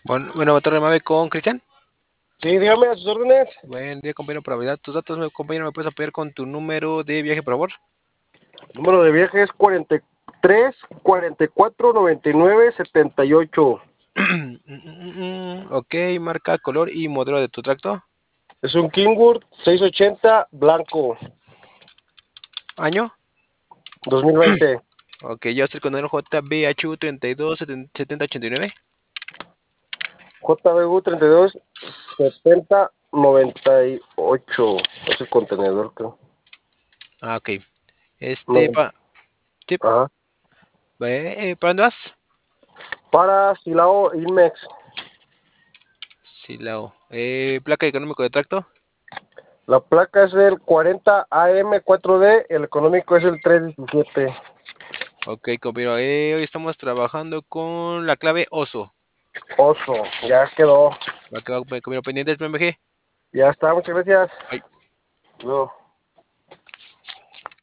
Bueno, Torre Mave con Cristian. Sí, dígame a sus órdenes. Buen día, compañero, por habilidad. Tus datos, compañero, ¿me puedes apoyar con tu número de viaje, por favor? Número de viaje es 43 44 99 78. Ok, marca, color y modelo de tu tracto. Es un Kingwood 680 blanco Año. 2020. Ok, ya estoy con el JBHU 32 7089. JBU 32 70 98. Es el contenedor, creo. Ah, ok. No, Sí, ajá. ¿para dónde vas? Para Silao Inmex. Silao. Placa económico de tracto. La placa es el 40 AM 4D. El económico es el 317. Ok, compañero, hoy estamos trabajando con la clave oso. Oso. Ya quedó. Va que va, compañero, pendientes, PMG. Ya está. Muchas gracias. Bye. Luego.